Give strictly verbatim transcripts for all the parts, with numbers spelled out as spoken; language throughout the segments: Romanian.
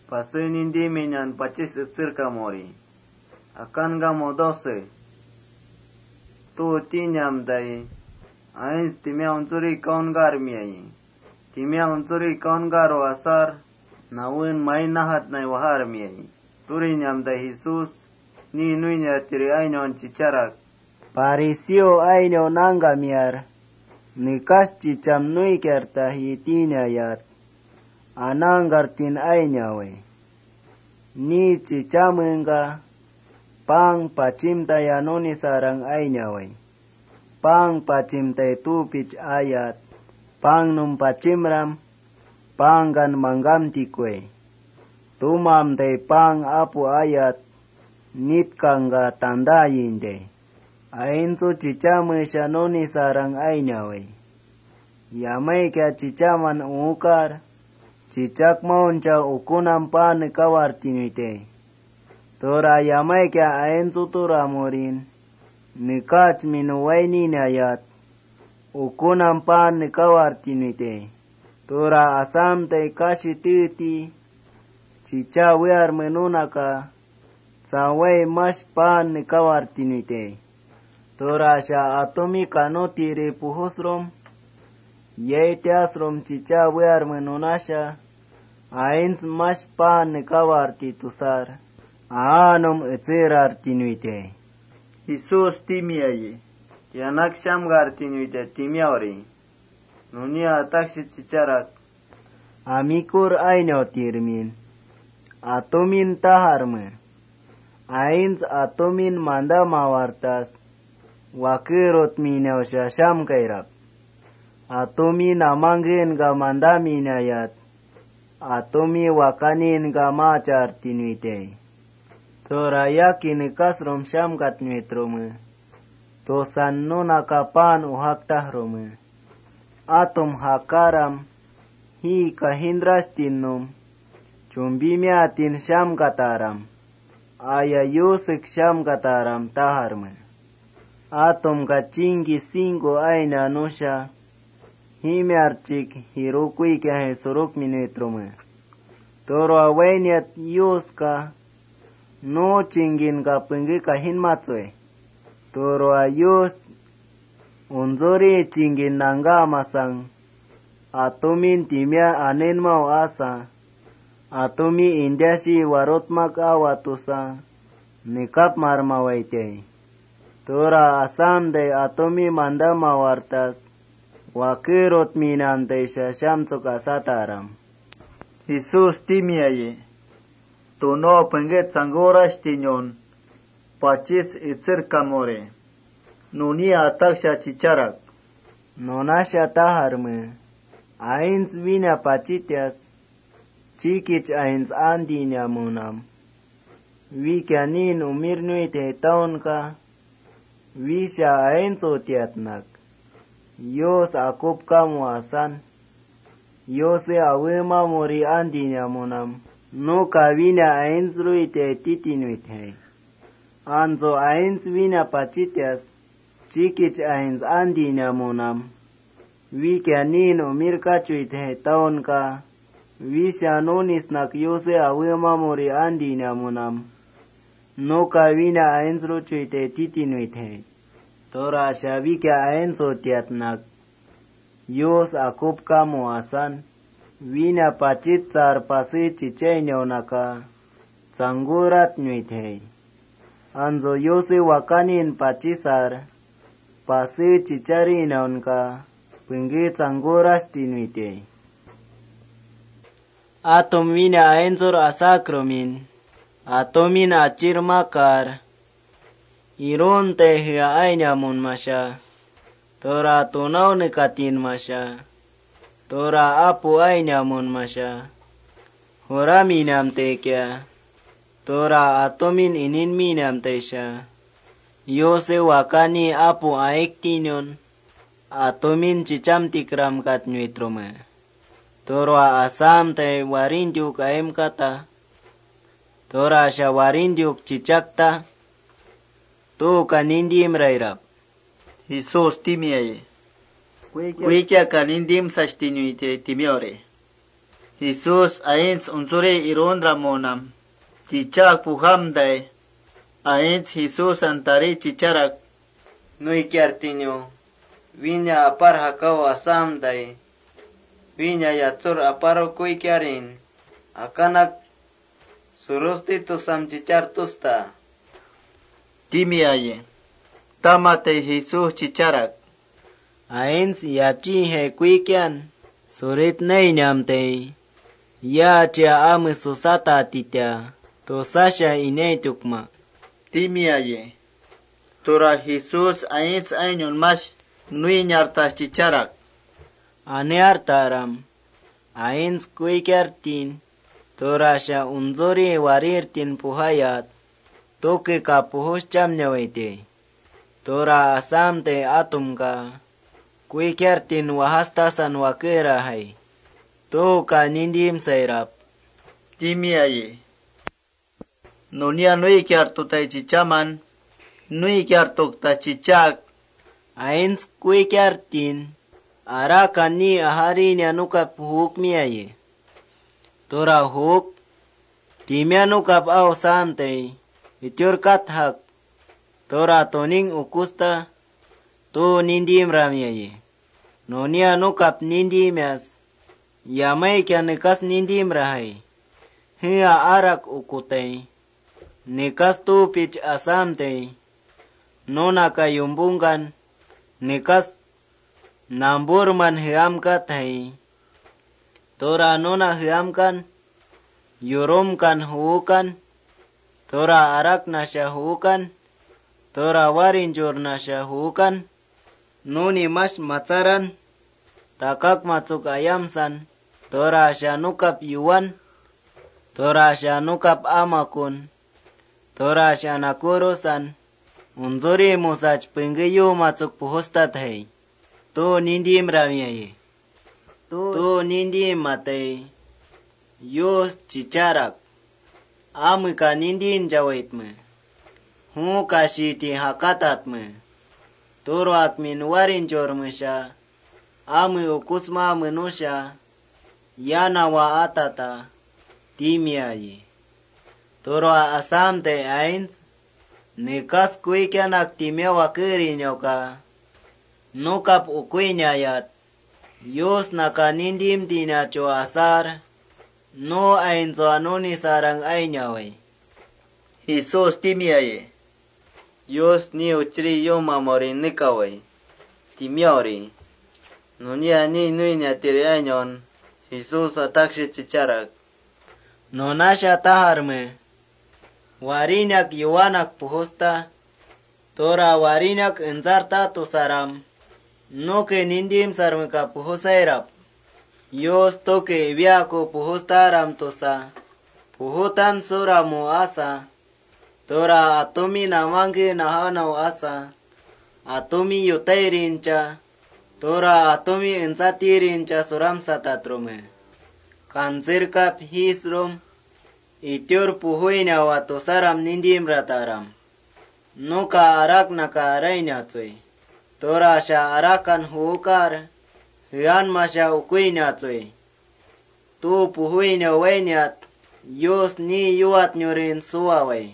Pasui nindi minyan pacis circa mori. Akan ga modose. Tu tinyam dai. Ains timia unturi kaun gar miai. Timia unturi kaun garo asar. Nawin mai nahat nai wahar miai. Turi nyam dai Jesus. Ni nuinya tiri ainyon cicarak. Parisio ainyo nanga miar. Nikas cicam nui kerta hitinya yat. Anangartin ainyawe. Ni cicamenga. Pang pacimta yanoni sarang ainyawe. Pang pacimta tupich ayat. Pang num pacimram. Panggan manggam tikwe. Tumam te pang apu ayat. Nit kanga tanda yinde. Ainsu cicame shanoni sarang ainyawe. Yamai kya cicaman ukar. Cicak maunca ukunam pan kawartinite. Tora yamai kya ainsu turamurin. Nikach minuwaini nayat. Ukunam pan kawartinite. Tora asam te kashi titi. Cica wear menunaka. Sawai mas pan kawartinite. Tora sha atomi kanotire puhusrom. Yeitiasrom cica wear menunasha. Ains mas pan kawarti tusar. Aanom etzerar tinuite. Jesus timiaye. Yanak shamgar tinuite timiaori. Nunia atakshi cicarak. Amikur ainyo tirmin. Atomin taharme. Ains atomin manda mawartas. Wakirot minyaw siya siyam kairap. Atomi namangin ga manda minayat. Atomi wakanin ga machar tinuite. Tora yakin kasrom siyam katnuitrome. Tosan nuna kapan uhaktahrome. Atom hakaram. Hi kahindras tinnum. Chumbimiatin siyam kataram. Aya yusik siyam kataram taharme. Atom kachingi singo aina nusha. Himiarchik hirukui kya suruk minuitrome. Toro awainiat yuska. No chingin ka pengi kahin matswe. Toro ayus. Unzori chingin nanga masang. Atomin timia anen mau asa. Atomi indiashi warotmak awatusa. Nikap marmawaitei. Tora asam de atomi manda mawartas. Wakirot minante shasham sukasataram. Jesus timiaye. Tuno penget sangoras tinyon. Pacis itzir kamore. Nunia ataksha cicarak. Nonasha taharme. Ains vina pacitias. Cikich ains andinya munam. Wikanin umirnuite taunka. Wisha ains otiatnak. Yos akup kamu asan. Yose awema mori andinya munam. No kavina ains ruite titinuite. Anzo ains vina pacitias. Cikich ains andinya munam. Wikanin umirkachuite taunka. Wisha nonis nak yose awema mori andinya munam. No kavina ains ruchuite titinuite. Tora shabika aenso tiatnak. Yos akup kamu asan. Vina pachit sar pasi chicheño naka. Sangurat nyuitei. Anzo yose wakanin pachisar. Pasi chichari naunka. Pingi sanguras tinuitei. Atom vina aensor asakromin. Atomin achir makar. Iron tehya ainyamun masya. Tora tunaw nikatin masya. Tora apu ainyamun masya. Hora minam tekya. Tora atomin inin minam tesya. Yose wakani apu aektinyon. Atomin cicam tikram katnyuitrome. Tora asam te warindyuk aem kata. Tora asya warindyuk cicakta. Tu kanindim rairap. Jesus timiaye. Kuikia kanindim sashtinuite timiore. Jesus ains unsuri irondra monam. Chichak puhamday. Ains Jesus antari chicharak. Nui kiartinyo. Vinya apar hakaw asamday. Vinya yatsur aparo kuy kiarin. Akanak surusti tusam chichar tusta. Timiaye. Tamate Jesus chicharak. Ains yachi he kuikian. Surit neinamte. Ya chia ame susata titya. Tosasha ineitukma. Timiaye. Tora Jesus ains ainyon mas. Nui nyartas chicharak. Aneartaram. Ains kuikiartin. Torasha unzori warirtin puhayat. Toke ka puhos chamnyawete. Tora asamte atumka. Kuikiartin wahastasan wakera hay. Toka nindim sairap. Timiaye. Nunia nui kiartutay chichaman. Nui kiartukta chichak. Ains kuikiartin. Arakan ni aharin yanukap huk miaye. Tora huk. Timyanukap aw sante. Itior kathak. Tora toning ukusta. To nindim ramiaye. Nonia nukap nindimyas. Yamay kya nikas nindim rahay. Hiya arak ukutay. Nikas tu pich asamtay. Nona kayumbungan. Nikas namburman hiyamkat hay. Tora nona hiyamkan. Yurumkan huukan. Tora arak nasya huukan. Tora warinjur nasya huukan. Nuni mas matsaran. Takak matsuk ayamsan. Tora asya nukap yuwan. Tora asya nukap amakun. Tora asya nakurusan. Unzuri musaj pengeyu matsuk puhustat hai. To nindim ramiaye. To nindim matay. Yos chicharak. Amika nindin jawaitme. Hu kashiti hakatatme. Toro akmin warinjor mesha. Ami ukusma menusha. Yana wa atata. Timiaye. Toro asamte ains. Nikas kuikyanak timya wakirinyoka. Nukap ukuinyayat. Yos naka nindim tinacho asar. No ainzo anoni sarang ainyaway. Jesus timiaye. Yos ni uchri yo mamori nikaway. Timiori. Nunia ni nui nyatiri ainyon. Jesus atakshi chicharak. Nonasha taharme. Warinak yuwanak puhosta. Tora warinak enzarta tusaram. Noke nindim sarmika puhosairap. Yos toke ibyako puhostaram tusa. Puhutan sura mu asa. Tora atomi namangi nahanaw asa. Atomi yutairincha. Tora atomi enzatirincha suram satatrume. Kanzirkap hisrum. Itior puhuina watusaram nindim rataram. Nuka arak naka arainyatsui. Tora sha arakan huukar. Hiyan masha ukuinyatsui. Tu puhuina wainyat. Yos ni yuat nyurin suaway.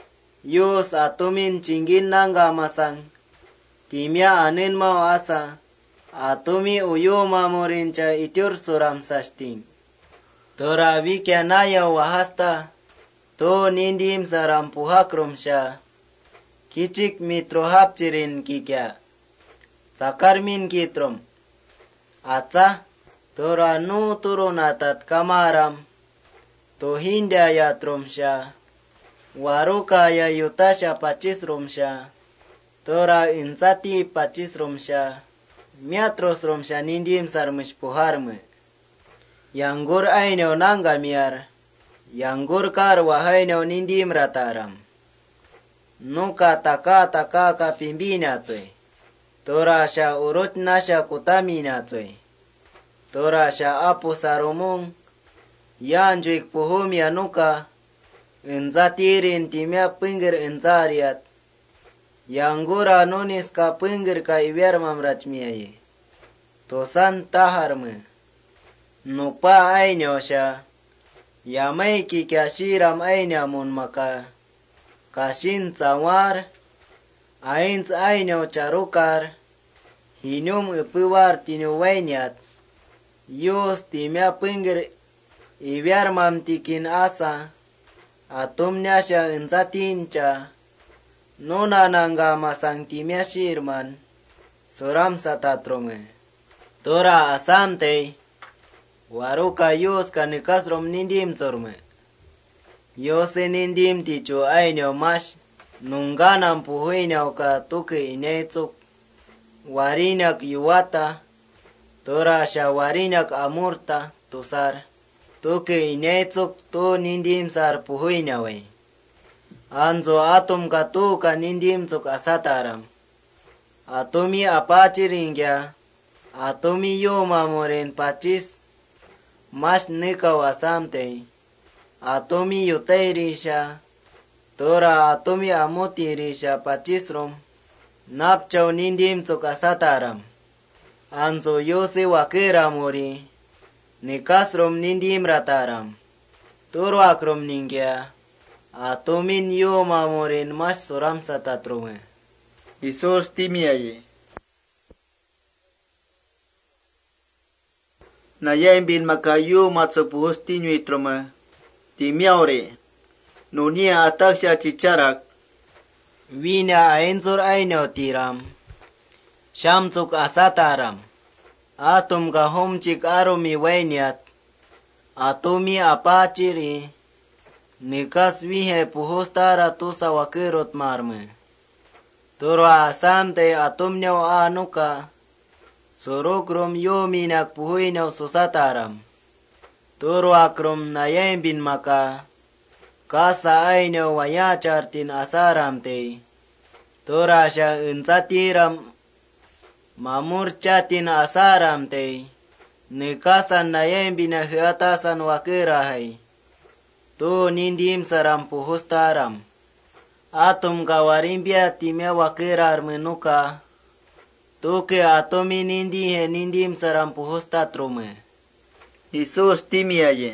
Yos atumin chingin nanga masang. Timya anin mau asa. Atumi uyu mamurincha itior suram sashting. Tora vikya naya wahasta. To nindim saram puhakrumsha. Kichik mitrohapchirin kikya. Sakarmin kitrum. Atsa. Tora nu turunatat kamaram. To hinda yatrumsha. Warukaya yutasha pachisrumsha. Tora insati pachisrumsha. Miatrosrumsha nindim sarmish puharme. Yanggur ainaw nangamiyar. Yanggur kar wahainaw nindim rataram. Nuka taka taka ka pimbinatsui. Tora sha urut nasha kutaminatsui. Tora sha apu sarumung. Yanjuik puhumya nuka. Enzatirin timya pingir enzariat. Yangura nunis ka pingir ka ibyar mamrachmiyaye. Tosan taharme. nupa año siya, yamay kikasiram año mun maka, kasin tsawar, ains año charukar, hinum ipuwar tinuwainyat, yus timya pingir ibiar mamtikin asa, atumnya siya insatincha, nuna nangga masang timya shirman, suram satatrume. Tora asamte, waruka yus kanikasrom nindim turme. Yose nindim tichu año mash, nunganam puhuinaw ka tuke inetsuk, warinak yuwata, tora siya warinak amurta, tusar, tuke inetsuk tu nindim sar puhuinawe. Anzo atum ka tu ka nindim tuk asataram. Atumi apachiringya, atumi yuma moren pachis, mas nikaw asamte, atumi yutairisha, tora atumi amutirisha pachisrom, napchaw nindim tuk asataram. Anzo yose wakira mori, nikasrom nindim rataram. Turo akrom ningya, atumin yuma moren mas suram satatrume. Isus timiaye. Nayain bin makayu matsupuhus tinyuitroma. Timiaure. Nunia ataksha chicharak. Wina aenzor aino tiram. Shamsuk asataram. Atum kahumchik arumi wainyat. Atumi apachiri. Nikas vihe puhustara tusa wakirot marme. Turo asamte atumnyaw anuka, surukrum yominak puhuinaw susataram. Turo akrum nayain bin maka, kasa ainaw wayachartin asaramte. Tura siya insatiram, mamurchatin asaramte. Nikasan nayain binahiatasan wakirahay. Tu nindim saram puhustaram. Atum kawarimbia timya wakirar menuka, tuke atomi nindi he nindim saram puhusta trume. Isus timiaye.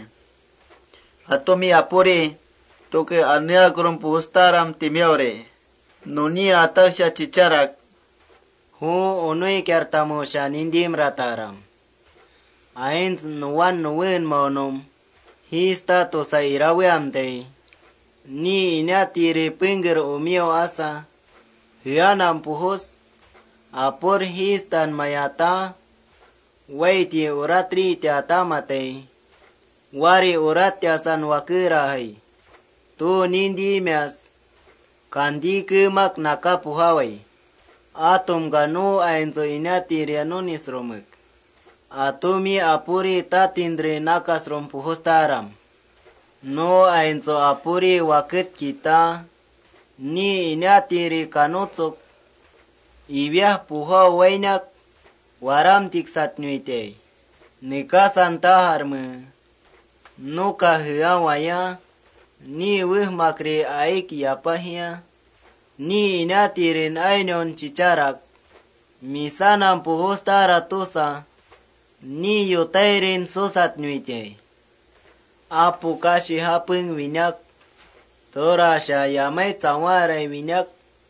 Atomi apuri, tuke aniakrum puhustaram timiaure. Nunia ataksha chicharak. Hu unui kertamusha nindim rataram. Ains nuwan nuwin maunum, hista tusa irawe amtei. Ni inatiri pingir umio asa, hianam puhus, apur histan mayata, waiti uratri tiatamate, wari uratiasan wakirahai, tu nindi mias, kandi kemak nakapuhawai, atum ganu ainzo inatiri anunisrumik, atumi apuri tatindri nakasrum puhustaram. No ainzo apuri wakit kita, ni inatiri kanutsuk, ibiah puho wainak, waram tiksat nuite, nikasan taharme, nuka hiawaya, ni wih makri aik yapahya, ni inatirin ainon chicharak, misanam puhustara tusa, ni yutairin susat nuite. Apu kashi hapeng winyak, tora siya yamay tsawaray winyak,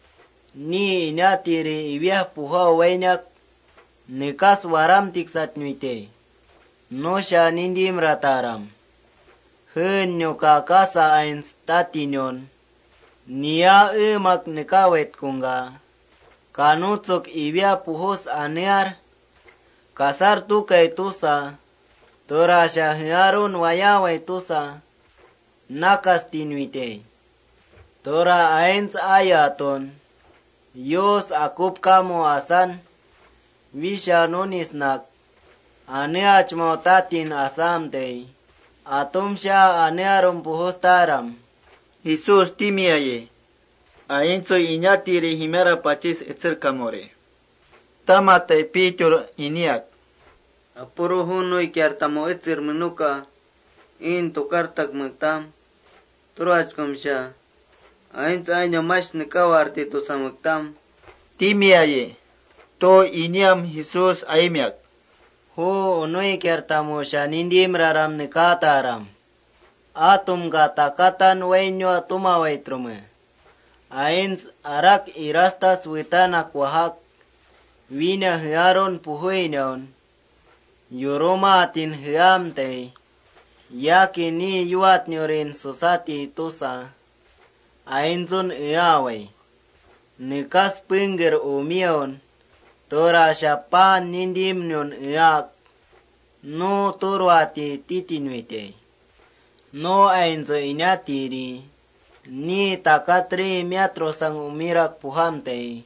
ni inatiri ibiah puho wainak, nikas waram tiksat nuite, no siya nindim rataram. Hun nyo kakasa ains tatinyon, niya imak nikawet kunga, kanutsuk ibiah puhos anyar, kasar tukay tusa, tora siya hiarun wayaway tusa, nakas tinuite. Tora ains ayaton, yos akup kamo asan, wisha nunisnak, aneach mo tatin asamte, atum siya anearum puhustaram. Isus timiaye. Ainso inyatiri himera pachis etzirkamore. Tamate pichur iniak. Apuro hunoy kiartamo etzir menuka, in tokartak magtam, turachkom siya, ains año mas nikawarti to sa magtam. Timiaye, to iniam Jesus aimiak. ho onoi kertamusha nindim raram nikataram. Atum gata katan wainyo atuma waitrume. Ains arak irastas witanak wahak. Wina hiaron puhuinaon. Yoroma atin hiamte. Yaki ni yuat nyorin susati tusa. Ainzun iaway. Nikas pinger umion. Tora siapa nindim nyon iak. No torwati titinuite. No ainzo inatiri. Ni takatri miatro sang umirak puhamte.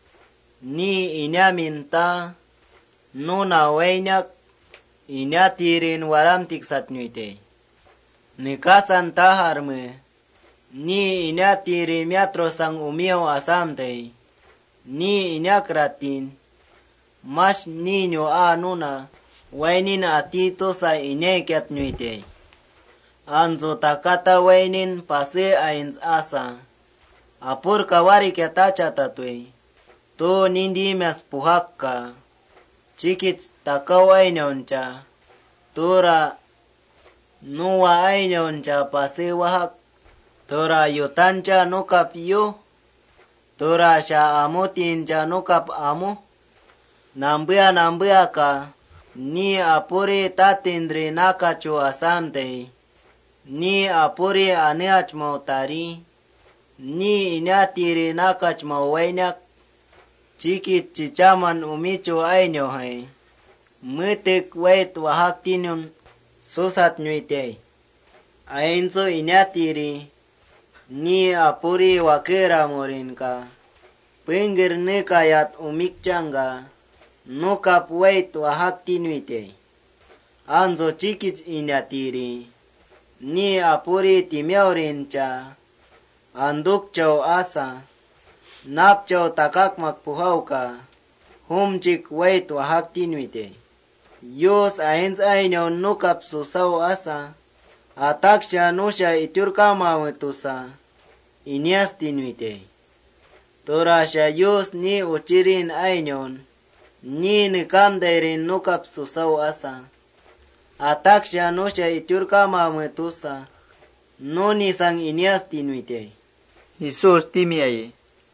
Ni inyaminta. No nawainak. Inatirin waramtik satnuite. Nikasan taharme. Ni inatiri miatro sang umio asamte. Ni inyakratin. Mas ninyo anuna. Wainin atito sa inekyat nuite. Anzo takata wainin pase ains asa. Apur kawari kyatacha tatwe. To nindi mas puhakka. Chikits takaw ainoncha. Tora nuwa ainoncha pase wahak. Tora yutancha nukap yu. Tora sha amutincha nukap amu. Nambia nambia ka. Ni apuri tatindri nakachu asamte. Ni apuri aneach mautari. Ni inatiri nakach mawainak. Chikit chichaman umichu ainyo hai. Mutik wait wahak tinun susat nyuite. Ainso inatiri. Ni apuri wakera morinka. Pingir nikayat umikchanga. Nukap wait wahak tinuite. Anzo chikit inatiri. Ni apuri timyaurincha. Anduk chow asa. Nap chow takak magpuhauka. Humchik wait wahak tinuite. Yos ains ainyo nukap susaw asa. Ataksha nusha iturkama wetusa. Inyas tinuite. Torasha yos ni uchirin ainyon. Ni nikamdairin nukap susaw asa. Ataksha nusha iturkama wetusa. No nisang inyas tinuite. Jesus timiaye.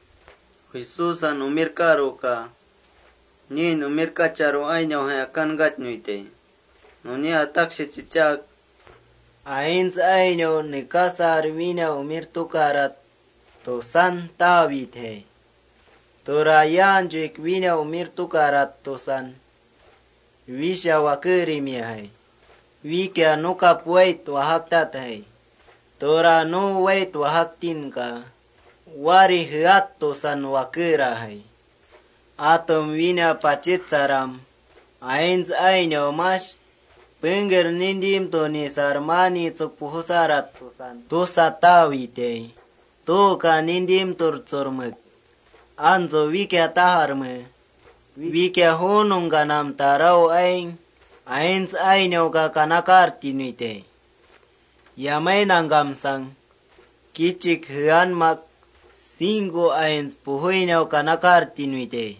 Jesus an umirkaro ka. Ni umirkacharo ainyo hai akan gat nuite. No ni ataksha chichak. Ains ainyo nikasar wina umirtukarat. To san tawit hai. Tora yanjik wina umirtukarat to san. Wisha wakirimi hai. Wika nukap wait wahaktat hai. Tora no wait wahaktin ka. Wari hiat to san wakira hai. Atom wina pachit saram. Ains ainyo mas. Pengger nindim to ni sarmani tsuk puhusarat to san. To satawite. To ka nindim tur tsurmuk. Anzo wika taharme. Wika honung ganam tarau aing. Ains ainyo ka kanakar tinuite. Yamay nanggam sang. Kichik hian mak. Cinco ains puhuinaw kanakar tinuite.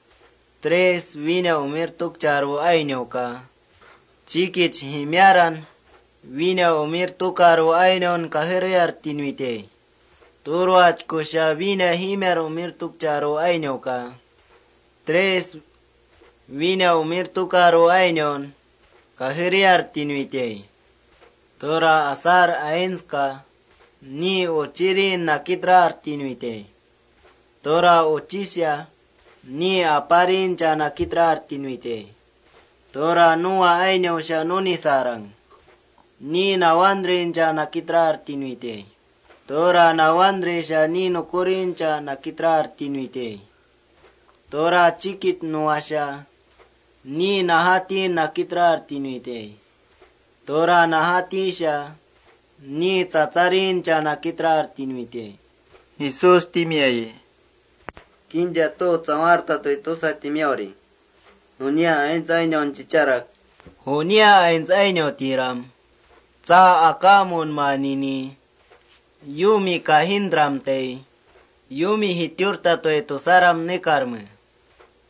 Tres wina umirtuk charo ainyo ka. Chikich himyaran. Wina umirtukaro ainon kahiriar tinuite. Turwach kusha wina himyar umirtuk charo ainyo ka. Tres wina umirtukaro ainon kahiriar tinuite. Tora asar ains ka. Ni uchirin nakitrar tinuite. Tora uchisya. Ni aparin cha nakitrar tinuite. Tora nuwa ainyo siya nuni sarang. Ni nawandrin cha nakitrar tinuite. Tora nawandri siya ni nukurin cha nakitrar tinuite. Tora chikit nuwa siya. Ni nahati nakitrar tinuite. Tora nahati siya. Ni tsatsarin cha nakitrar tinuite. Jesus timiaye. Kinja to tsamarta to itosa timiauri. Hunia ains ainyon chicharak. Hunia ains ainyo tiram. Tsa akamun manini. Yumi kahindram te. Yumi hitiurta to itosaram nikarme.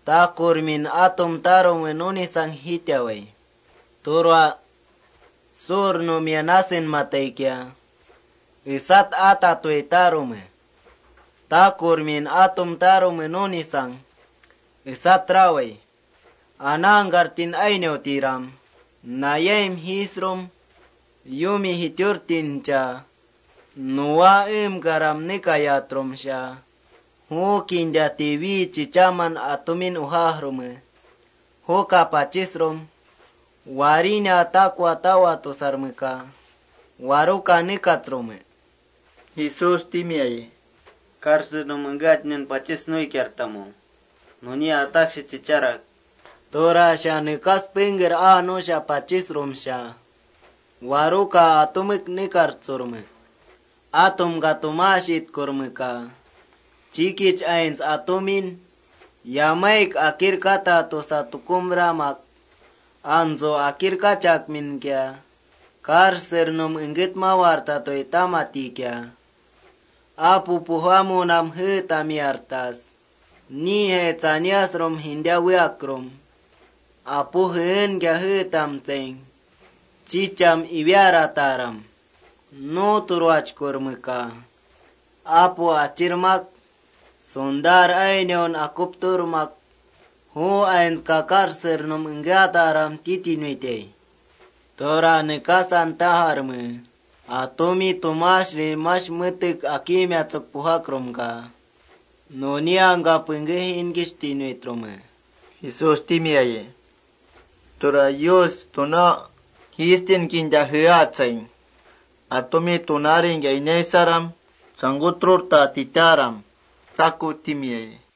ta kurmin atom tarom enoni sang hitiaway. Turwa sur no mianasin mataykia. Isat ata tuay tarume. Ta kurmin atom tarom enoni sang. Isat raway. Anang gartin aynyo tiram. Nayem hisrom. Yumi hiturtin cha. Nuwa im garam nikayatrom siya. Hu kinja tivi chichaman atumin uhahrume. Hu kapachisrom. Warinya takwa tawa tosarmeka. Waruka nikatrome. Jesus timiaye. Karsu no mangatnyan paches no ikyartamo. Nuni atakshi chicharak. Tora siya nikas pinger ano siya pachisrom siya. Waruka atumik nikartsurme. Atum gatumashit kurmeka. Chikich ains atumin. Yamaik akir kata to sa tukumramak. Anzo akir kachak min kya. Kar sernum ingit mawarta to itamati kya. Apu puhamu nam he tamiartas. Ni he tanyas rom hindya wiakrom. Apu hen kya he tamteng. Chicham ibyara taram. No turwach kurmeka. Apu achirmak. Sundar ayneon akupturmak. Hu ains kakar sernum ingataram titinuite. Tora nikasan taharme. Atumi tumashri mash mutik akimyatsuk puhakromka. Nonianga pingehin gishtinuitrome. Jesus timiaye. Tora Dios tuna histin kinja hiatsay. Atumi tunaring ya inesaram. Sangutrur ta titaram. Taku timiaye.